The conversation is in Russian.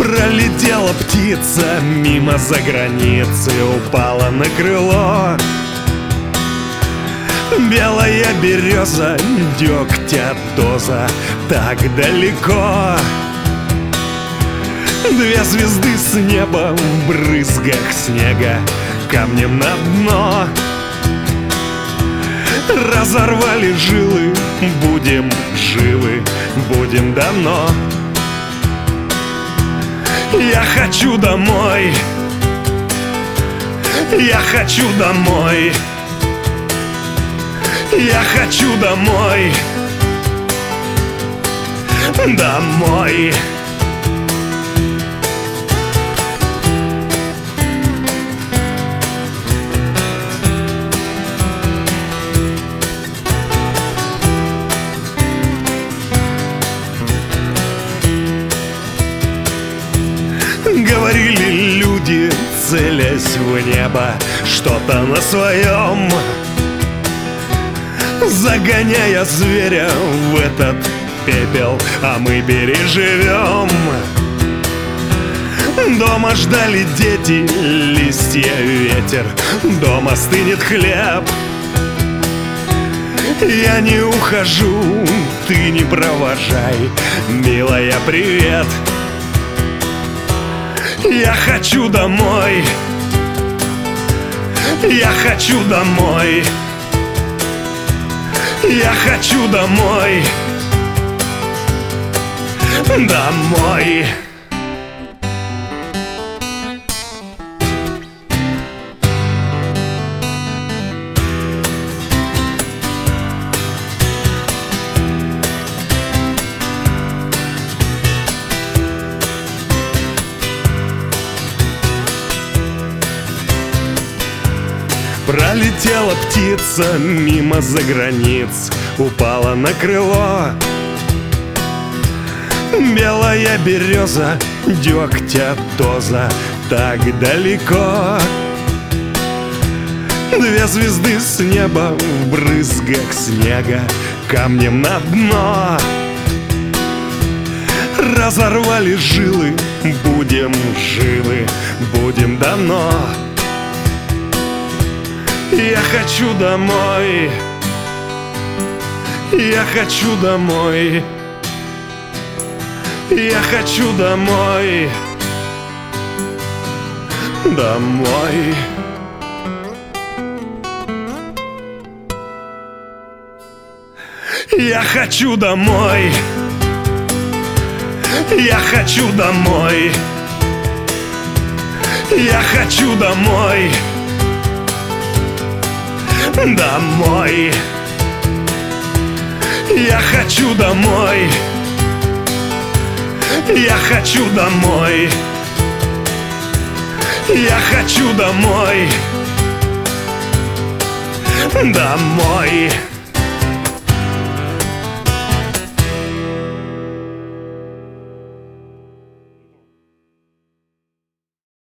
Пролетела птица мимо за границей, упала на крыло. Белая береза, дегтя доза, так далеко. Две звезды с неба в брызгах снега камнем на дно. Разорвали жилы, будем живы, будем давно. Я хочу домой, я хочу домой, я хочу домой, домой. Говорили люди, целясь в небо, что-то на своем, загоняя зверя в этот пепел, а мы переживем. Дома ждали дети, листья, ветер, дома стынет хлеб. Я не ухожу, ты не провожай, милая, привет. Я хочу домой, я хочу домой, я хочу домой, домой. Пролетела птица мимо за границ, упала на крыло. Белая береза, дегтя доза, так далеко. Две звезды с неба в брызгах снега камнем на дно. Разорвали жилы, будем живы, будем давно. Я хочу домой, я хочу домой, я хочу домой, домой. Я хочу домой, я хочу домой, я хочу домой, домой. Я хочу домой, я хочу домой, я хочу домой, домой.